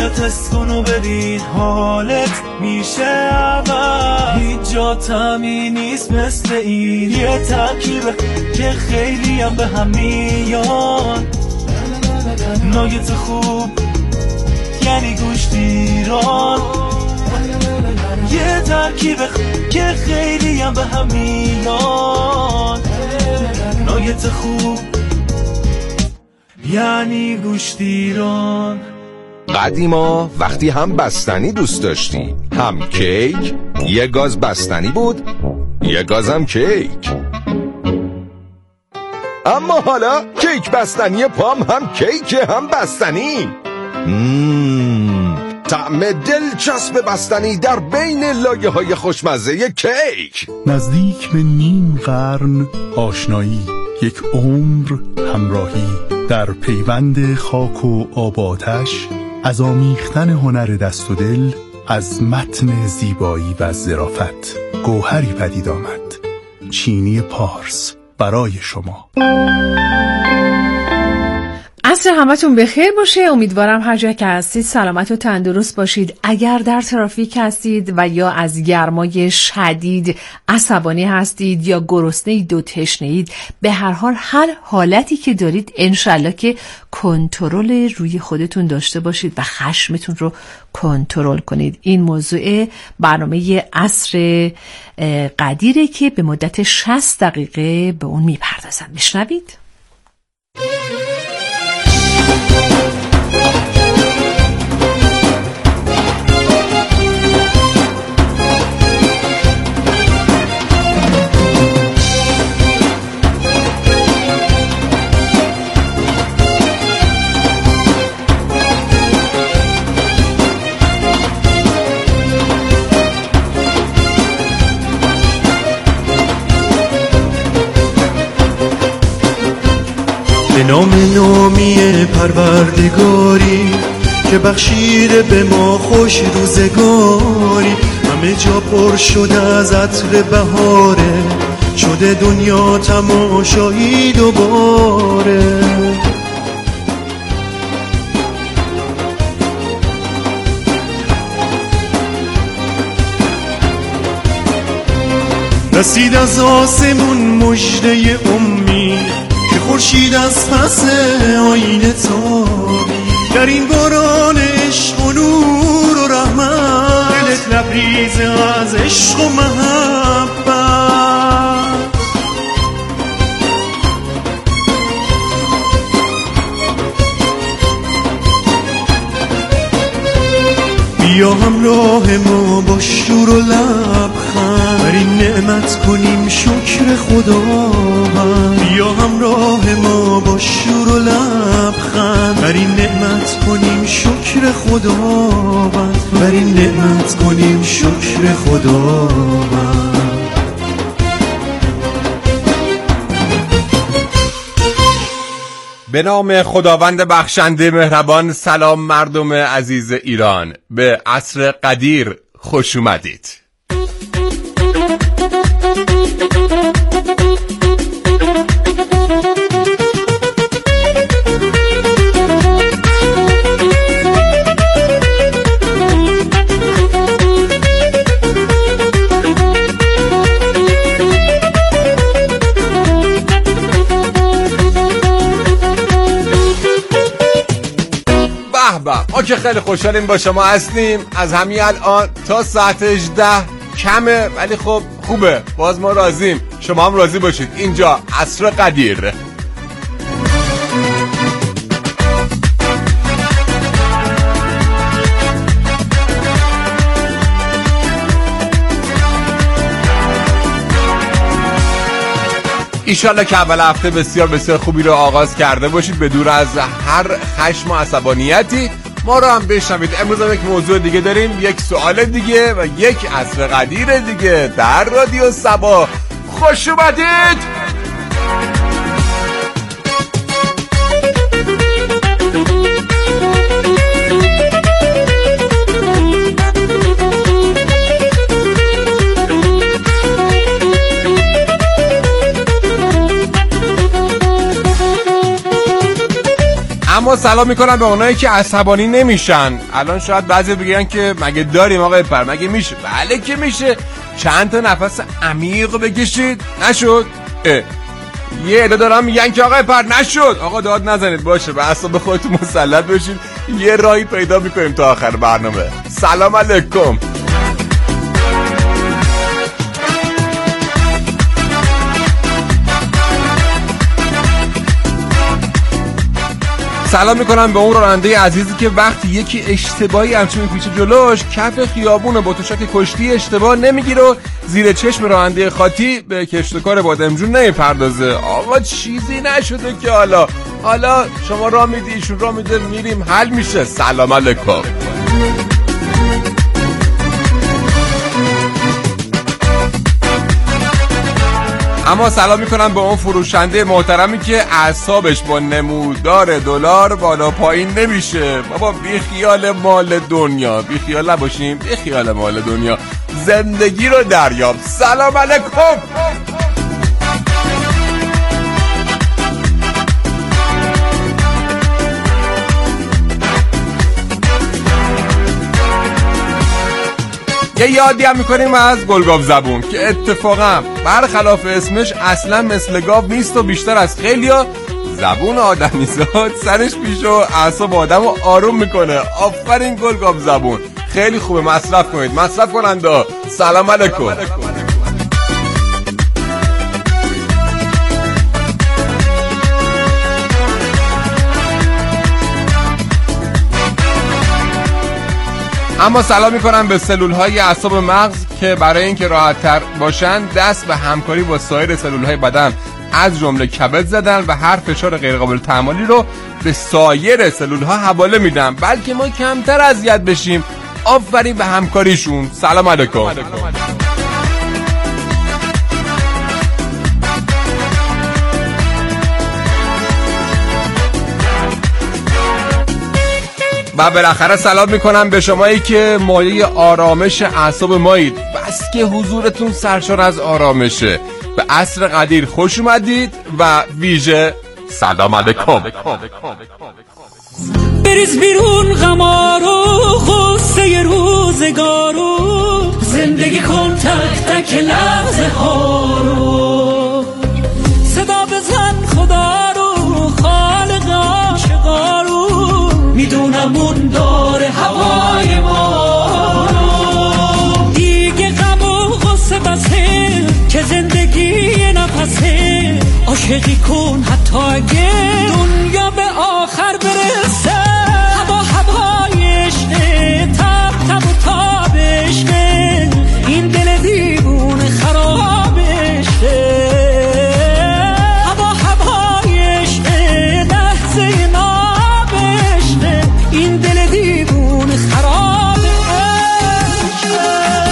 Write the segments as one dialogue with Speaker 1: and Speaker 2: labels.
Speaker 1: بیا تست کن و ببین حالت میشه عوض. هیچ جا طعمی نیست مثل این، یه ترکیبه که خیلی هم به هم میان. ناگت خوب یعنی گوشت ایران، یه ترکیبه که خیلی هم به هم میان. ناگت خوب یعنی گوشت ایران.
Speaker 2: قدیما وقتی هم بستنی دوست داشتی هم کیک، یه گاز بستنی بود یه گازم کیک. اما حالا کیک بستنی پام هم کیک هم بستنی. طعم دلچسب بستنی در بین لایه های خوشمزه کیک.
Speaker 3: نزدیک به نیم قرن آشنایی، یک عمر همراهی، در پیوند خاک و آب و آتش، از آمیختن هنر دست و دل، از متن زیبایی و ظرافت گوهری پدید آمد. چینی پارس برای شما.
Speaker 4: عصر همتون بخیر باشه. امیدوارم هر جا که هستید سلامت و تندرست باشید. اگر در ترافیک هستید و یا از گرمای شدید عصبانی هستید یا گرسنه‌اید و تشنه‌اید، به هر حال هر حالتی که دارید انشالله که کنترل روی خودتون داشته باشید و خشمتون رو کنترل کنید. این موضوع برنامه عصر قدیره که به مدت 60 دقیقه به اون میپردازم. بشنوید.
Speaker 1: به نام نامی پروردگاری که بخشیده به ما خوش روزگاری، همه جا پر شده از عطر بهاره، شده دنیا تماشایی دوباره. رسید از آسمون مژده امید که خورشید از پس آینه تابید. در این باران عشق و نور و رحمت، دلت لبریز از عشق و محبت. بیا همراه ما با شور و لبخند، بر این نعمت کنیم شکر خداوند. بیا همراه ما با شور و لبخند، بر این نعمت کنیم شکر خداوند. بر این نعمت کنیم شکر خداوند.
Speaker 2: به نام خداوند بخشنده مهربان. سلام مردم عزیز ایران، به عصر قدیر خوش اومدید. ما که خیلی خوشحالیم با شما هستیم. از همین الان تا ساعت 18 کمه ولی خب خوبه، باز ما راضیم، شما هم راضی باشید. اینجا عصر قدیر. ایشالله که اول هفته بسیار بسیار خوبی رو آغاز کرده باشید، به دور از هر خشم و عصبانیتی. ما رو هم بشنوید. امروز هم یک موضوع دیگه داریم، یک سوال دیگه و یک عصر قدیر دیگه در رادیو صبا. خوش اومدید. اما سلام میکنم به اونایی که عصبانی نمیشن. الان شاید بعضی بگن که مگه داریم آقای پر، مگه میشه؟ بله که میشه. چند تا نفس عمیق بکشید. نشد؟ یه عده دارن میگن که آقای پر نشد. آقا داد نزنید، باشه، به اعصاب خودتون مسلط بشید، یه راهی پیدا میکنیم تا آخر برنامه. سلام علیکم. سلام میکنم به اون راننده عزیزی که وقتی یکی اشتباهی همچین میپیچه جلوش، کف خیابون با تشک کشتی اشتباه نمیگیره و زیر چشم راننده خاطی به کشتکار بادمجون نمیپردازه. آقا چیزی نشده که حالا شما راه میدی، ایشون راه میده، میریم حل میشه. سلام علیکم. اما سلام میکنم به اون فروشنده محترمی که اعصابش با نمودار دلار بالا پایین نمیشه. بابا بی خیال مال دنیا، بی خیال نباشیم، بی خیال مال دنیا، زندگی رو دریاب. سلام علیکم. یه یادی هم میکنیم از گلگاو زبون که اتفاقا برخلاف اسمش اصلا مثل گاو نیست و بیشتر از خیلیا زبون آدمیزاد سرش پیش و اعصاب آدم رو آروم میکنه. آفرین گلگاو زبون، خیلی خوبه، مصرف کنید. مصرف کننده سلام علیکم. اما سلام میکنم به سلولهای اعصاب مغز که برای اینکه راحت تر باشن دست به همکاری با سایر سلولهای بدن از جمله کبد زدن و هر فشار غیر قابل تحملی رو به سایر سلولها حواله میدن بلکه ما کمتر اذیت بشیم. آفرین به همکاریشون. سلام علیکم. و بالاخره سلام میکنم به شمایی که مایه آرامش اعصاب مایید. بس که حضورتون سرشار از آرامشه. به عصر قدیر خوش اومدید و ویژه سلام علیکم.
Speaker 5: بریز بیرون غمارو، غصه روزگارو، زندگی کن تک تک لحظه ها رو، صدا بزن خدا رو، خالق عاشقا رو، میدونم اون داره هوای ما رو. دیگه غم و غصه بسه که زندگی نفسه، عاشقی کن حتی اگه دنیا به آخر برسه. هوای عشقه، تب تب و تاب عشقه، این دل دیوونه خراب عشقه. هوای عشقه، لحظه ناب عشقه، این دل دیوونه خراب عشقه.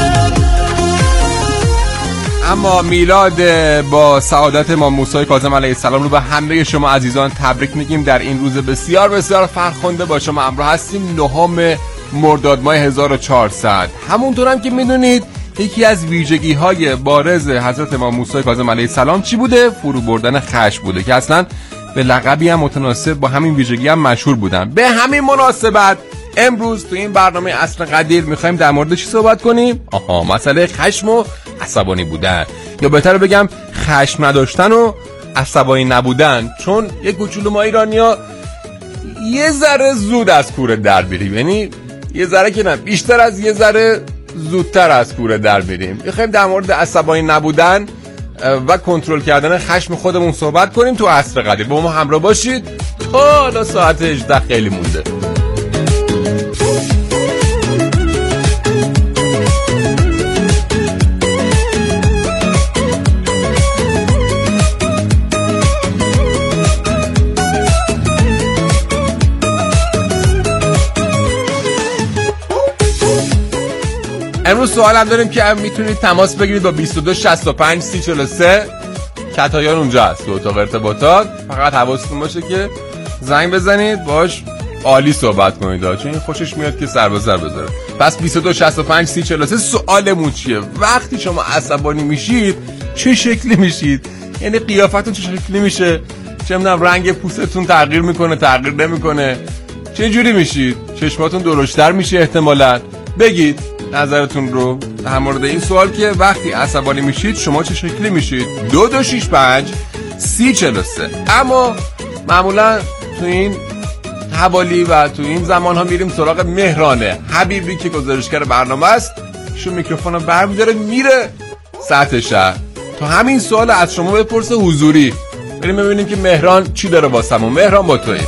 Speaker 2: اما میلاد با سعادت امام موسی کاظم علیه السلام رو به همه شما عزیزان تبریک میگیم. در این روز بسیار بسیار فرخنده با شما همراه هستیم. 9 مرداد ماه 1400. همونطور هم که میدونید یکی از ویژگی های بارز حضرت امام موسی کاظم علیه السلام چی بوده؟ فرو بردن خشم بوده که اصلا به لقبی هم متناسب با همین ویژگی هم مشهور بودن. به همین مناسبت امروز تو این برنامه عصر قدیر میخوایم در مورد چی صحبت کنیم؟ مسئله خشم و عصبانی بودن، یا بهتر بگم خشم نداشتن و عصبانی نبودن. چون یک کوچولو ما ایرانیا یه ذره زود از کوره در بریم، یعنی یه ذره که نه، بیشتر از یه ذره زودتر از کوره در بریم. میخوایم در مورد عصبانی نبودن و کنترل کردن خشم خودمون صحبت کنیم تو عصر قدیر. با ما همراه باشید تا ساعت 18 خیلی مونده. امروز سوال هم داریم که میتونید تماس بگیرید با 22 65 30 43. کتایان اونجا هست تو اتاق ارتباطات. فقط حواستون باشه که زنگ بزنید باش عالی صحبت کنید، چون این خوشش میاد که سر به سر بذاره. پس 22 65 30 43. سوالمون چیه؟ وقتی شما عصبانی میشید چه شکلی میشید؟ یعنی قیافتون چه شکلی میشه؟ چه میدونم رنگ پوستتون تغییر میکنه تغییر نمیکنه، چه جوری میشید؟ چشماتون درشتر میشه احتمالاً. بگید نظرتون رو در مورد این سوال که وقتی عصبانی میشید شما چه شکلی میشید. 2265 3043. اما معمولا تو این حوالی و تو این زمان ها میریم سراغ مهرانه حبیبی که گزارشگر برنامه است. شو میکروفون رو برمیداره میره سطح شهر تا همین سوال از شما بپرسه حضوری. بریم ببینیم که مهران چی داره واسمون. مهران با توی.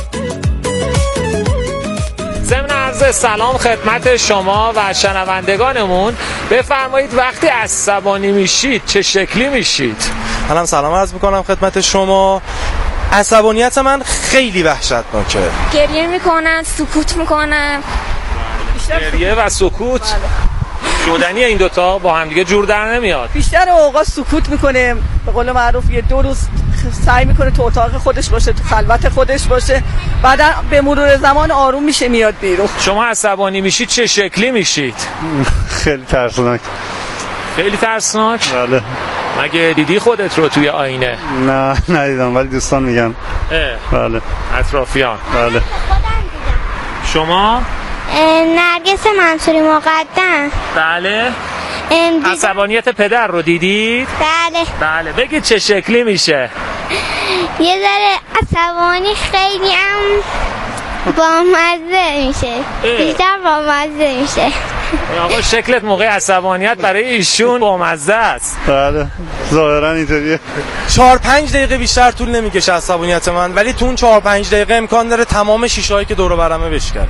Speaker 6: ضمن عرض سلام خدمت شما و شنوندگانمون. بفرمایید وقتی عصبانی میشید چه شکلی میشید؟
Speaker 7: منم سلام عرض میکنم خدمت شما. عصبانیت من خیلی وحشتناکه.
Speaker 8: گریه میکنم، سکوت میکنم.
Speaker 6: گریه و سکوت شدنی این دوتا با هم دیگه جور در نمیاد.
Speaker 9: بیشتر اوقات سکوت میکنه، به قول معروف یه 2 روز سعی میکنه تو اتاق خودش باشه، تو خلوت خودش باشه، بعدا به مرور زمان آروم میشه میاد بیرون.
Speaker 6: شما عصبانی میشید چه شکلی میشید؟
Speaker 10: خیلی ترسناک.
Speaker 6: خیلی ترسناک؟
Speaker 10: بله.
Speaker 6: مگه دیدی خودت رو توی آینه؟
Speaker 10: نه ندیدم ولی دوستان میگن. بله.
Speaker 6: اطرافیان؟
Speaker 10: بله.
Speaker 6: شما؟
Speaker 8: نرگس منصوری مقدم.
Speaker 6: بله. عصبانیت پدر رو دیدید؟
Speaker 8: بله.
Speaker 6: بله. بگید چه شکلی میشه؟
Speaker 8: یه ذره عصبانی خیلی هم بامزه میشه. بیشتر بامزه میشه.
Speaker 6: آقا شکلت موقع عصبانیت برای ایشون بامزه است.
Speaker 10: بله ظاهرا اینطوریه.
Speaker 7: 4-5 دقیقه بیشتر طول نمیکشه عصبانیت من، ولی تو اون 4-5 دقیقه امکان داره تمام شیشه‌هایی که دور و برمه بشکنه.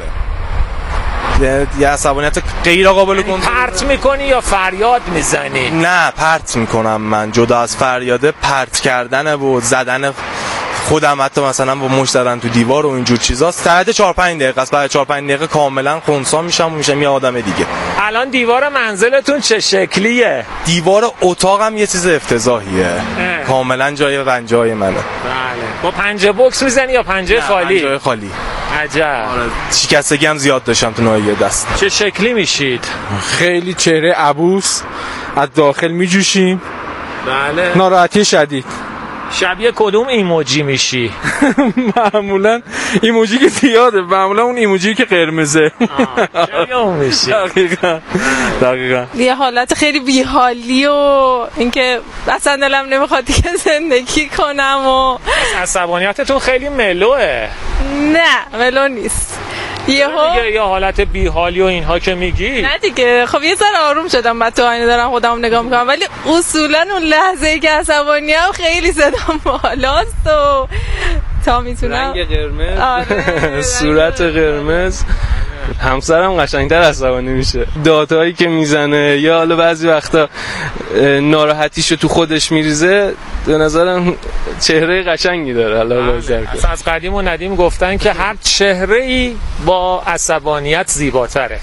Speaker 7: یه عصبانیت غیر قابل کنترل.
Speaker 6: پرت میکنی یا فریاد میزنی؟
Speaker 7: نه پرت میکنم من. جدا از فریاده پرت کردن و زدن خودم، حتی مثلا با مشت زدن تو دیوار و اینجور چیزاست. تا 4-5 دقیقه است. بعد 4-5 دقیقه کاملا خنثی میشم یه آدم دیگه.
Speaker 6: الان دیوار منزلتون چه شکلیه؟
Speaker 7: دیوار اتاقم یه چیز افتضاحیه. کاملا جای رنجای منه.
Speaker 6: بله. با پنجه بوکس میزنی یا پنجه خالی؟
Speaker 7: پنجه خالی.
Speaker 6: عجب.
Speaker 7: شکستگی هم زیاد داشتم تو ناحیه دست.
Speaker 6: چه شکلی میشید؟
Speaker 11: خیلی چهره عبوس، از داخل میجوشیم.
Speaker 6: بله.
Speaker 11: ناراحتی شدید.
Speaker 6: شبیه کدوم ایموجی میشی؟
Speaker 11: معمولا ایموجی که زیاده، معمولا اون ایموجی که قرمزه.
Speaker 6: شبیه اون میشی.
Speaker 11: دقیقاً.
Speaker 12: یه حالت خیلی بیحالی و اینکه اصلا دلم نمیخواد دیگه زندگی کنم و
Speaker 6: عصبانیتتون خیلی ملوه.
Speaker 12: نه ملو نیست.
Speaker 6: یه حالت بیحالی و اینها که میگی.
Speaker 12: نه دیگه خب یه ذره آروم شدم، بعد تو آینه دارم خودم نگاه میکنم، ولی اصولا اون لحظه‌ای که عصبانی‌ام خیلی صدام بالاست و تا میتونم
Speaker 11: رنگ قرمز. صورت قرمز. همسرم قشنگتر عصبانی میشه. دادهایی که میزنه یا حالا بعضی وقتا ناراحتیشو تو خودش میریزه. به نظرم چهره قشنگی داره.
Speaker 6: اصلا از قدیم و ندیم گفتن که هر چهره‌ای با عصبانیت زیباتره.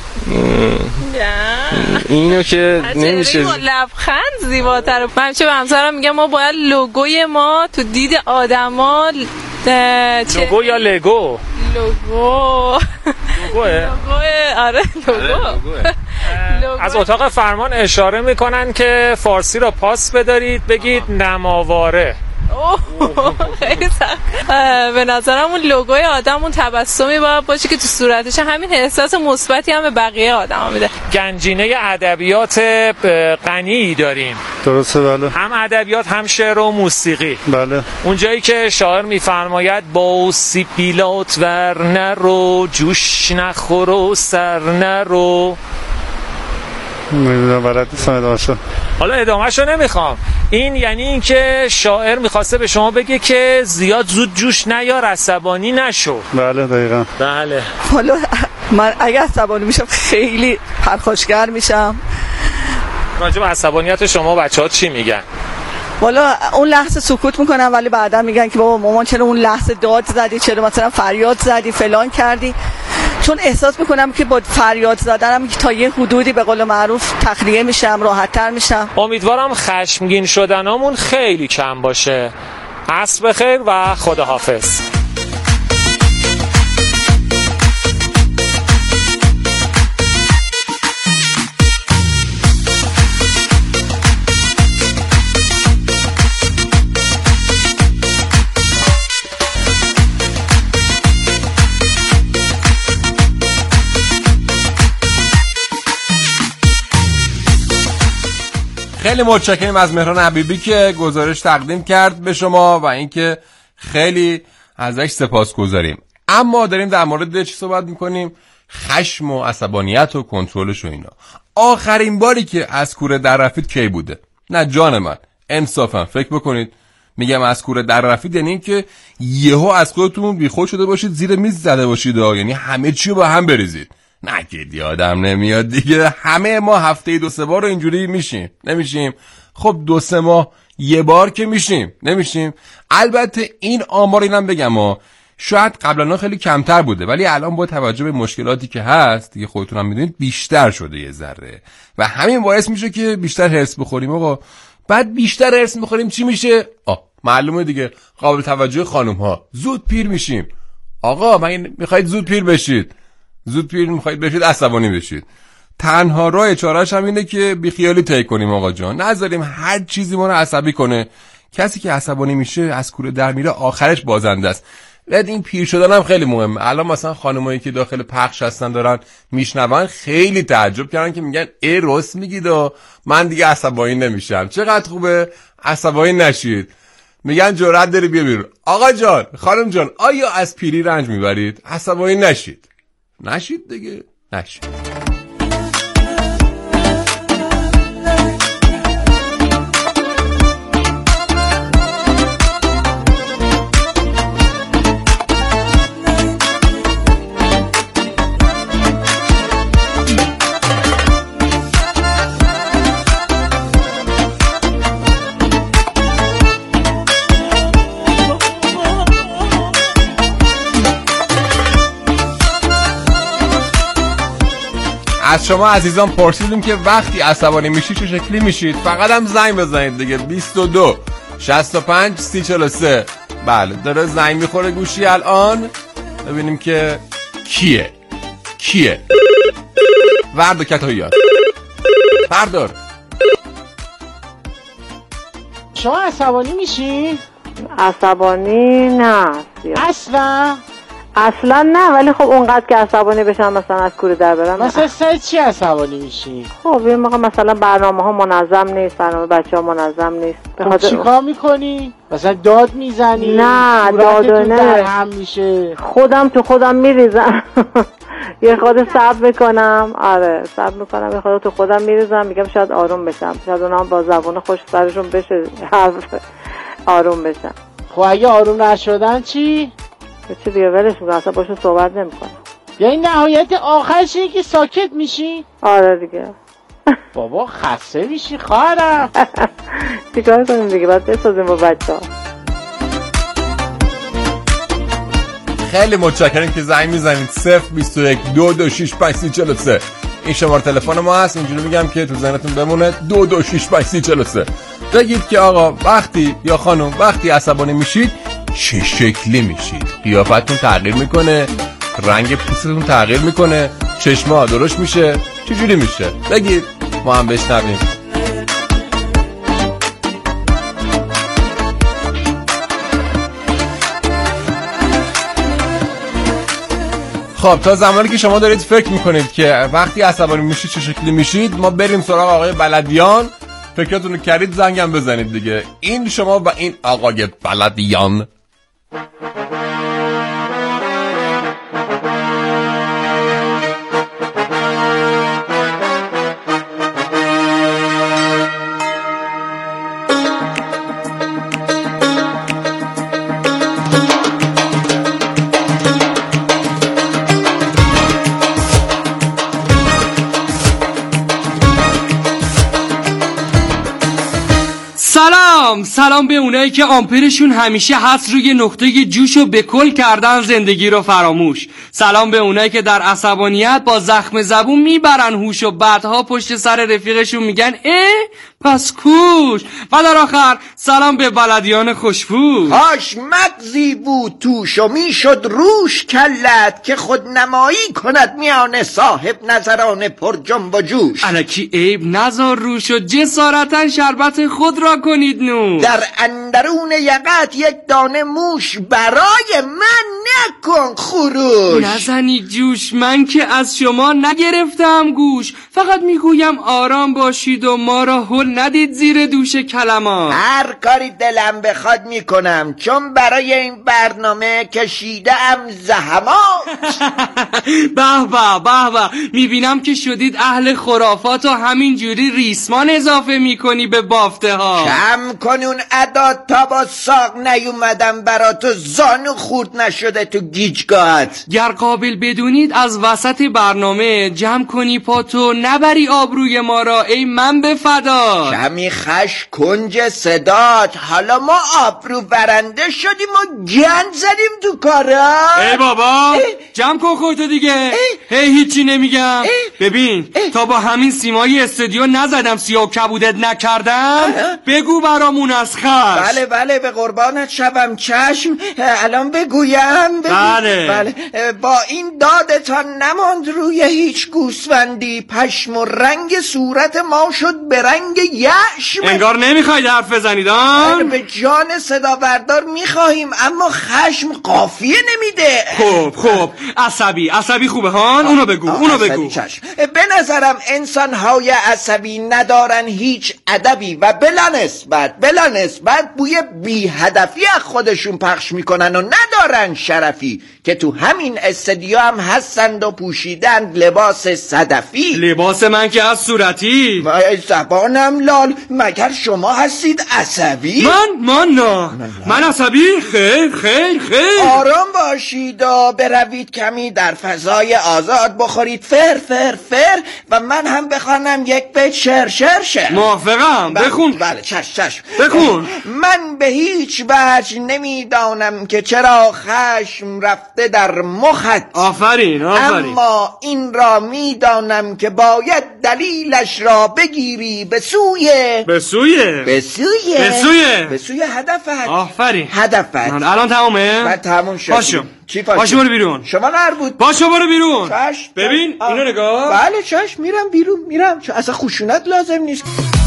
Speaker 11: اینو که نمیشه.
Speaker 12: با لبخند زیباتره. من چه به همسرم میگم ما باید لوگوی ما تو دید آدما
Speaker 6: لوگو یا لگو؟
Speaker 12: لوگوه. آره لوگو.
Speaker 6: از اتاق فرمان اشاره میکنن که فارسی را پاس بدارید، بگید نماواره.
Speaker 12: خیلی سخت. به نظرم اون لوگوی آدم اون تبسمی باید باشه که تو صورتش همین احساس مثبتی هم به بقیه آدم میده.
Speaker 6: گنجینه ادبیات غنی داریم.
Speaker 10: درسته بله.
Speaker 6: هم ادبیات هم شعر و موسیقی.
Speaker 10: بله.
Speaker 6: اون جایی که شاعر میفرماید با سیبیلات ور نرو، جوش نخور و سر نرو.
Speaker 10: میدونم بلد نیستم ادامه‌شو.
Speaker 6: حالا ادامه‌شو نمیخوام. این یعنی این که شاعر میخواسته به شما بگه که زیاد زود جوش نیار، عصبانی نشو.
Speaker 10: بله دقیقاً.
Speaker 6: بله.
Speaker 9: حالا من اگه عصبانی میشم خیلی پرخاشگر میشم.
Speaker 6: راجع به عصبانیت شما بچه‌ها چی میگن؟
Speaker 9: والا اون لحظه سکوت میکنن، ولی بعدا میگن که بابا مامان چرا اون لحظه داد زدی، چرا مثلا فریاد زدی، فلان کردی. چون احساس میکنم که با فریاد زدنم تا یه حدودی به قول معروف تخلیه میشم، راحت‌تر میشم.
Speaker 6: امیدوارم خشمگین شدنامون خیلی کم باشه. عصر بخیر و خداحافظ.
Speaker 2: خیلی متشکرم از مهران حبیبی که گزارش تقدیم کرد به شما و اینکه خیلی ازش سپاسگزاریم. اما داریم در مورد چی صحبت میکنیم؟ خشم و عصبانیت و کنترلش و اینا. آخرین باری که از کوره در رفتید کی بوده؟ نه جان من، انصافا فکر بکنید. میگم از کوره در رفتید یعنی این که یهو از خودتون بیخود شده باشید، زیر میز زده باشید، یعنی همه چی رو با هم بریزید. نگید آدم نمیاد دیگه. همه ما هفته 2-3 بار رو اینجوری میشیم؟ نمیشیم. خب 2-3 ماه یه بار که نمیشیم. البته این آمار اینم بگم شاید قبلا خیلی کمتر بوده، ولی الان با توجه به مشکلاتی که هست دیگه خودتون هم میدونید بیشتر شده یه ذره و همین باعث میشه که بیشتر هرس بخوریم. آقا بعد بیشتر هرس بخوریم چی میشه؟ معلومه دیگه، قابل توجه خانم ها، زود پیر میشیم. آقا من میخواید زود پیر بشید، میخواید بشید عصبانی بشید، تنها راه چاره‌اش هم اینه که بیخیالی طی کنیم. آقا جان نذاریم هر چیزی ما رو عصبی کنه. کسی که عصبانی میشه از کوره در میره، آخرش بازنده است. بعد این پیر شدن هم خیلی مهمه. الان مثلا خانمایی که داخل پخش هستن دارن میشنون خیلی تعجب کردن که میگن راست میگید من دیگه عصبانی نمیشم. چقدر خوبه، عصبانی نشید. میگن جرأت داری بیا بیرون. آقا جان، خانم جان، آیا از پیری رنج میبرید؟ عصبانی نشید دیگه، نشید. از شما عزیزان پرسیدیم که وقتی عصبانی میشید چه شکلی میشید. فقط هم زنگ بزنید دیگه. 22 65 30 43. بله داره زنگ میخوره گوشی الان. ببینیم که کیه. ورد و کتاییات بردار.
Speaker 13: شما عصبانی میشی؟
Speaker 14: عصبانی نه اصلا نه، ولی خب اونقدر که عصبانی بشم مثلا از کوره در برم.
Speaker 13: مثلا سر چی عصبانی میشی؟
Speaker 14: خب یه موقع مثلا برنامه ها منظم نیست، برنامه بچه ها منظم نیست.
Speaker 13: خب چیکار میکنی؟ مثلا داد میزنی؟
Speaker 14: نه داد نه،
Speaker 13: هم میشه
Speaker 14: خودم تو خودم میریزم. یه خود صبر میکنم. آره صبر میکنم، یه خود تو خودم میریزم، میگم شاید آروم بشم، شاید اونا هم با زبون خوش سرشون بشه آروم بشم.
Speaker 13: خب اگه آروم نشدن چی؟
Speaker 14: چه دیگه ولش میکنم، اصلا باشون صحبت نمیکنم.
Speaker 13: یعنی نهایت آخرش اینه که ساکت میشی؟
Speaker 14: آره دیگه.
Speaker 13: بابا خسته میشی خواهرم.
Speaker 14: چیکار کنیم دیگه، باید بسازیم با بچه ها.
Speaker 2: خیلی متشکرم که زنگ میزنید. 021 2265 3043 این شماره تلفن ما هست. اینجوری میگم که تو ذهنتون بمونه. 2265 3043. بگید که آقا وقتی یا خانم وقتی عصبانی میشید چه شکلی میشید؟ قیافتون تغییر میکنه، رنگ پوستتون تغییر میکنه، چشم‌ها درشت میشه، چجوری میشه؟ بگید ما هم بشنویم. خب تا زمانی که شما دارید فکر میکنید که وقتی عصبانی میشید چه شکلی میشید، ما بریم سراغ آقای بلدیان. فکراتونو کردید زنگم بزنید دیگه. این شما و این آقای بلدیان.
Speaker 15: سلام به اونایی که آمپرشون همیشه هست روی نقطه جوش و به کل کردن زندگی رو فراموش. سلام به اونایی که در عصبانیت با زخم زبون میبرن هوش و بعدها پشت سر رفیقشون میگن پس کوش. و در آخر سلام به بلدیان خوشپوش.
Speaker 16: کاش مغزی بود توش و میشد روش کلت که خود نمایی کند میان صاحب نظران پر جنب و جوش.
Speaker 15: الکی عیب نذار روش و جسارتا شربت خود را کنید نوش. فراموش.
Speaker 16: در اندرون یقت یک دانه موش برای من نکن خروش.
Speaker 15: نزنی جوش، من که از شما نگرفتم گوش، فقط میگویم آرام باشید و ما را هل ندید زیر دوش کلمات.
Speaker 16: هر کاری دلم بخواد میکنم، چون برای این برنامه کشیدم زحمات.
Speaker 15: به به به به، میبینم که شدید اهل خرافات و همینجوری ریسمان اضافه میکنی به بافته ها.
Speaker 16: کم کن اون ادا تا با ساق نیومدم برا تو زانو خورد نشده تو گیجگات.
Speaker 15: گر قابل بدونید از وسط برنامه جمع کنی پاتو نبری آبروی ما را ای من به فدا.
Speaker 16: کمی خش کنج صدات، حالا ما آبرو برنده شدیم و گند زدیم تو کارا.
Speaker 15: ای بابا جمع کن خودتو دیگه. هیچی نمیگم. ببین تا با همین سیمای استودیو نزدم سیاه کبودت نکردم، بگو برامون از خش.
Speaker 16: بله به قربانت شبم چشم. الان بگویم.
Speaker 15: بله
Speaker 16: با این دادتان نماند روی هیچ گوسفندی، پشم و رنگ صورت ما شد به رنگ یشم.
Speaker 15: انگار نمیخواید حرف بزنید.
Speaker 16: به جان صدا بردار میخواهیم، اما خشم قافیه نمیده.
Speaker 15: خب عصبی خوبه هان. اونو بگو.
Speaker 16: چشم. به نظرم انسان های عصبی ندارن هیچ ادبی و بلا نسبت بوی بی هدفی از خودشون پخش میکنن و ندارن شرفی، که تو همین استودیو هم هستند و پوشیدند لباس صدفی.
Speaker 15: لباس من که از صورتی.
Speaker 16: زبانم لال، مگر شما هستید عصبی؟
Speaker 15: من عصبی؟ خیر
Speaker 16: آرام باشید و بروید کمی در فضای آزاد بخورید فر و من هم بخوانم یک بیت شعر.
Speaker 15: موافقم. بخون.
Speaker 16: بله چشم.
Speaker 15: بخون.
Speaker 16: من به هیچ وجه نمیدانم که چرا خشم رفته در مخت.
Speaker 15: آفرین.
Speaker 16: اما این را میدانم که باید دلیلش را بگیری به سوی هدفت.
Speaker 15: آفرین.
Speaker 16: هدفت
Speaker 15: الان تمومه؟
Speaker 16: من تموم شد.
Speaker 15: پاشو برو بیرون.
Speaker 16: شما قرار بود
Speaker 15: پاشو برو بیرون. ببین اینو نگاه.
Speaker 16: بله چشم، میرم بیرون. اصلا خشونت لازم نیست.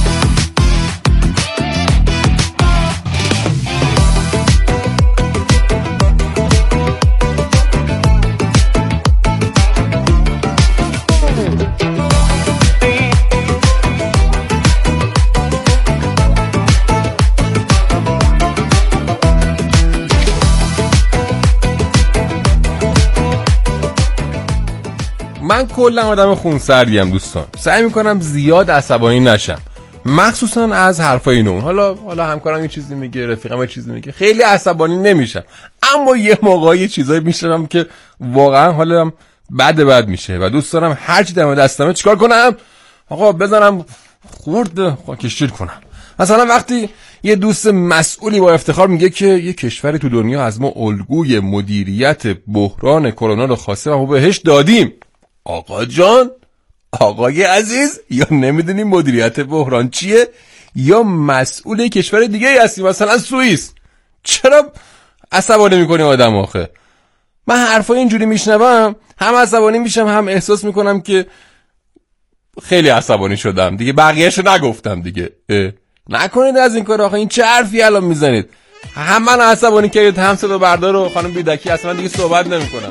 Speaker 2: من کلا آدم خونسردیم دوستان، سعی میکنم زیاد عصبانی نشم، مخصوصا از حرفای نون. حالا همکارم یه چیزی میگه، رفیقم یه چیزی میگه، خیلی عصبانی نمیشم، اما یه موقعی یه چیزایی میشنوم که واقعا حالم بد میشه و دوست دارم هرچی دم دستمه چیکار کنم؟ آقا بزنم خورد کشیر کنم. مثلا وقتی یه دوست مسئولی با افتخار میگه که یه کشور تو دنیا از ما الگوی مدیریت بحران کرونا رو خواسته و ما بهش دادیم. آقا جان، آقای عزیز، یا نمیدونی مدیریت بحران چیه یا مسئول کشور دیگه هستی، مثلا سوئیس. چرا عصبانی میکنی آدم آخه؟ من حرفای اینجوری میشنوم، هم عصبانی میشم، هم احساس میکنم که خیلی عصبانی شدم دیگه، بقیه‌شو نگفتم دیگه. نکنید از این کار آخه، این چه حرفی الان میزنید؟ هم من عصبانی کردید، هم صدا بردار و خانم بیدکی، اصلا دیگه صحبت نمیکنم.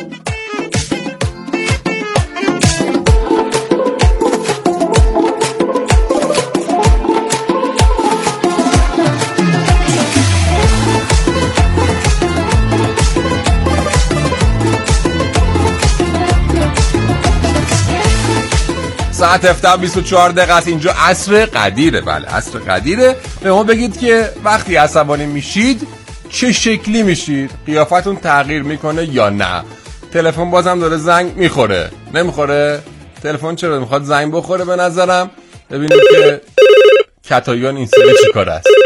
Speaker 2: ساعت 7:24 است. اینجا عصر قدیره. بله عصر قدیره. به ما بگید که وقتی عصبانی میشید چه شکلی میشید؟ قیافتون تغییر میکنه یا نه؟ تلفن بازم داره زنگ میخوره. نمیخوره؟ تلفن چرا میخواد زنگ بخوره به نظرم؟ ببینید که کتایان این سری چی کار است.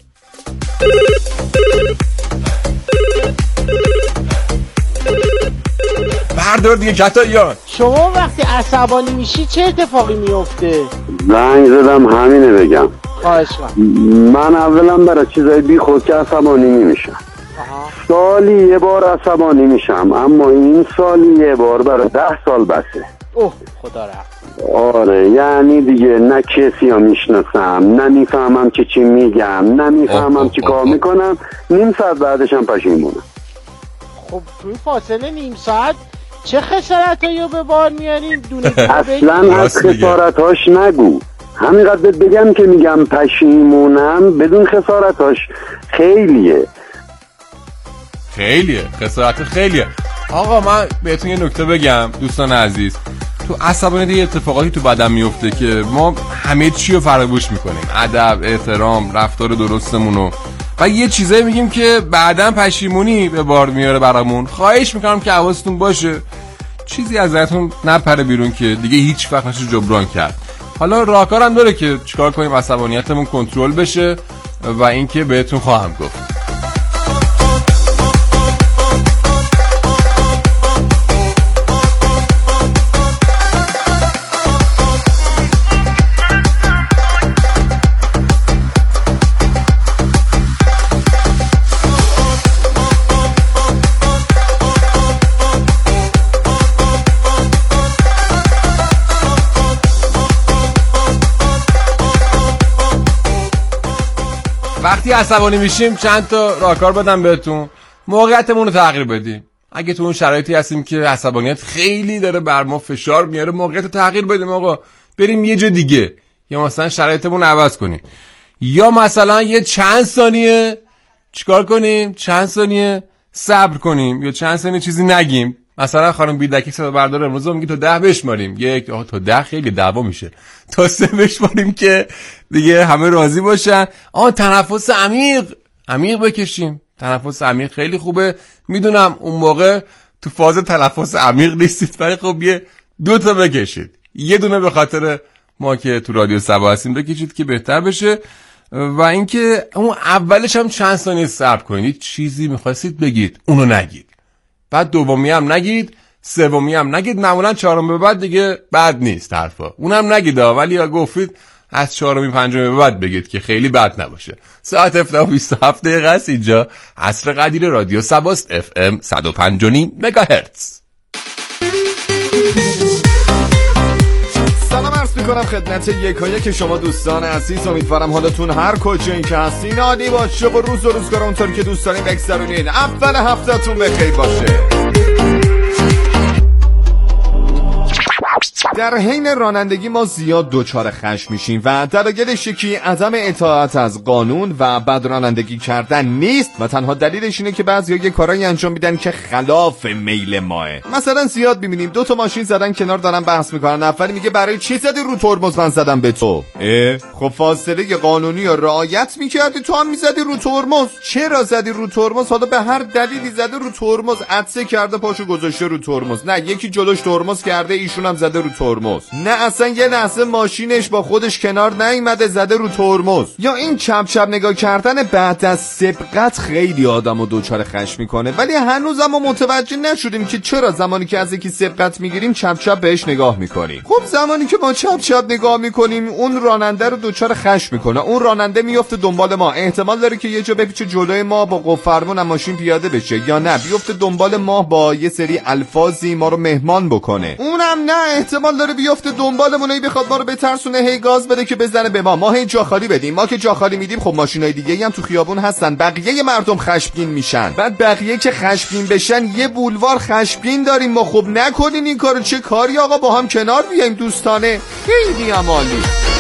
Speaker 2: بردار دیگه کتایان.
Speaker 13: شما وقتی عصبانی میشی چه اتفاقی میفته؟
Speaker 17: زنگ زدم همینه بگم.
Speaker 13: خواهش کنم.
Speaker 17: من اولا برای چیزای بی خود که عصبانی نمیشم. سالی یه بار عصبانی میشم، اما این سالی یه بار برای 10 سال بسه.
Speaker 13: اوه خدا رحم.
Speaker 17: آره یعنی دیگه نه کسی ها میشناسم، نه میفهمم که چی میگم، نه میفهمم چی کار میکنم، نیم ساعت بعدش هم پشیمونم.
Speaker 13: خب توی فاصله نیم ساعت چه خسارتایی رو به بار میارین؟
Speaker 17: اصلا از خسارتاش نگو، همینقدر بگم که میگم پشیمونم بدون خسارتاش خیلیه
Speaker 2: خسارت خیلیه. آقا من بهتون یه نکته بگم دوستان عزیز، تو عصبانیت یه اتفاقاتی تو بدن میفته که ما همه چی رو فراموش میکنیم، ادب، احترام، رفتار درستمونو، و یه چیزایی میگیم که بعداً پشیمونی به بار میاره برامون. خواهش میکنم که حواستون باشه چیزی از ذهنتون نپره بیرون که دیگه هیچ وقت نشه جبران کرد. حالا راهکارم داره که چیکار کنیم عصبانیتمون کنترل بشه و اینکه بهتون خواهم گفت. وقتی عصبانی میشیم چند تا راهکار بدم بهتون. موقعیتمون رو تغییر بدیم. اگه تو اون شرایطی هستیم که عصبانیت خیلی داره بر ما فشار میاره، موقعیت رو تغییر بدیم آقا، بریم یه جا دیگه، یا مثلا شرایطمون رو عوض کنیم، یا مثلا یه چند ثانیه چیکار کنیم، چند ثانیه صبر کنیم، یا چند ثانیه چیزی نگیم. مثلا خانم بیدکی صدا بردار امروز میگه تا 10 بشماریم، یک تا 10 خیلی دعوا میشه، تا 3 بشماریم که دیگه همه راضی باشن. تنفس عمیق بکشیم، تنفس عمیق خیلی خوبه. میدونم اون موقع تو فاز تنفس عمیق نیستید، ولی خب یه 2 تا بکشید، یه دونه به خاطر ما که تو رادیو سبا هستیم بکشید که بهتر بشه. و اینکه اون اولش هم چند ثانیه صبر کنید، چیزی می‌خواستید بگید اونو نگید، بعد دومی هم نگید، سومی هم نگید، معمولا چهارم به بعد دیگه بد نیست حرفا، اونم نگید ولی اگه گفتید از چهارمی پنجمی به بعد بگید که خیلی بد نباشه. ساعت 7:27 دقیقه است. اینجا عصر قدیر رادیو سباست، FM 105.9 مگاهرتز.
Speaker 18: سلام عرض میکنم خدمت یکایک شما دوستان عزیز، امیدوارم حالتون هر کجایی که هستین عالی باشه و روز و روزگار اونطوری که دوست دارین بگذرونین. اول هفته‌تون بخیر باشه. در حین رانندگی ما زیاد دچار خشم میشیم و دلایلش یکی عدم اطاعت از قانون و بد رانندگی کردن نیست و تنها دلیلش اینه که بعضیا یه کارایی انجام میدن که خلاف میل ماه. مثلا زیاد میبینیم 2 تا ماشین زدن کنار دارن بحث میکنن، اولی میگه برای چی زدی رو ترمز؟ من زدم به تو. خب فاصله قانونی رو رعایت میکردی، تو هم میزدی رو ترمز. چرا زدی رو ترمز؟ حالا به هر دلیلی زده رو ترمز، عطسه کرده پاشو گذاشته رو ترمز، نه یکی جلوش ترمز کرده ایشون هم زده رو ترمز، نه اصلا یه لحظه ماشینش با خودش کنار نیومده زده رو ترمز. یا این چپ چپ نگاه کردن بعد از سبقت خیلی آدمو دوچار خشم میکنه، ولی هنوزم ما متوجه نشدیم که چرا زمانی که از یکی سبقت میگیریم چپ چپ بهش نگاه میکنیم. خب زمانی که ما چپ چپ نگاه میکنیم اون راننده رو دوچار خشم میکنه، اون راننده میفته دنبال ما، احتمال داره که یه جا بپیچه جلوی ما با قفرمون ماشین پیاده بشه، یا نه بیفته دنبال ما با یه سری الفاظی ما رو مهمان بکنه. اونم نه، احتمال داره بیفته دنبالمون هی بخواد ما رو بترسونه، هی گاز بده که بزنه به ما هی جا خالی بدیم. ما که جا خالی میدیم خب ماشینای دیگه‌ای هم تو خیابون هستن، بقیه مردم خشمگین میشن، بعد بقیه که خشمگین بشن یه بولوار خشمگین داریم ما. خب نکنین این کارو، چه کاری آقا، با هم کنار بیایم دوستانه. خیلی عالی.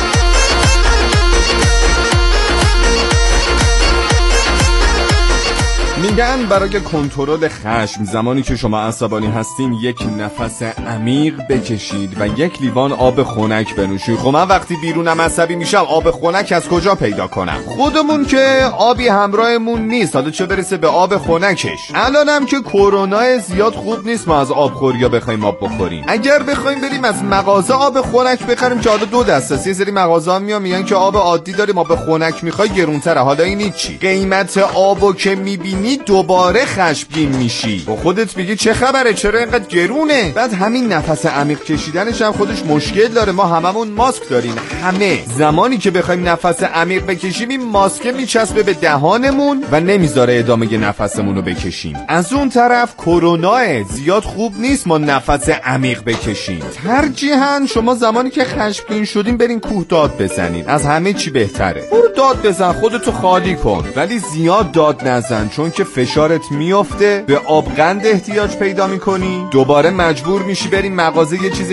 Speaker 18: میگن برای کنترل خشم زمانی که شما عصبانی هستین یک نفس عمیق بکشید و یک لیوان آب خنک بنوشید. خب من وقتی بیرونم عصبی میشم آب خنک از کجا پیدا کنم؟ خودمون که آبی همراهمون نیست، حالا چه برسه به آب خنکش. الانم که کرونا زیاد خوب نیست ما از آبخوریا بخوایم آب بخوریم. اگر بخوایم بریم از مغازه آب خنک بخریم که حالا 2 دسته است، یه سری مغازه ها میگن که آب عادی داریم، آب خنک میخوای گرونتره. حالا این چی؟ قیمت آبو که میبینی ببینی دوباره خشمگین میشی، با خودت میگی چه خبره، چرا اینقدر گرونه. بعد همین نفس عمیق کشیدنش هم خودش مشکل داره. ما هممون ماسک داریم، همه زمانی که بخوایم نفس عمیق بکشیم این ماسک میچسبه به دهانمون و نمیذاره ادامه نفسمون رو بکشیم. از اون طرف کرونا زیاد خوب نیست ما نفس عمیق بکشیم. ترجیحاً شما زمانی که خشمگین شدین برین کوه داد بزنین، از همه چی بهتره. برو داد بزن، خودتو خالی کن، ولی زیاد داد نزن، چون که فشارت میافته، به آبغند احتیاج پیدا میکنی، دوباره مجبور میشی بریم مغازه یه چیز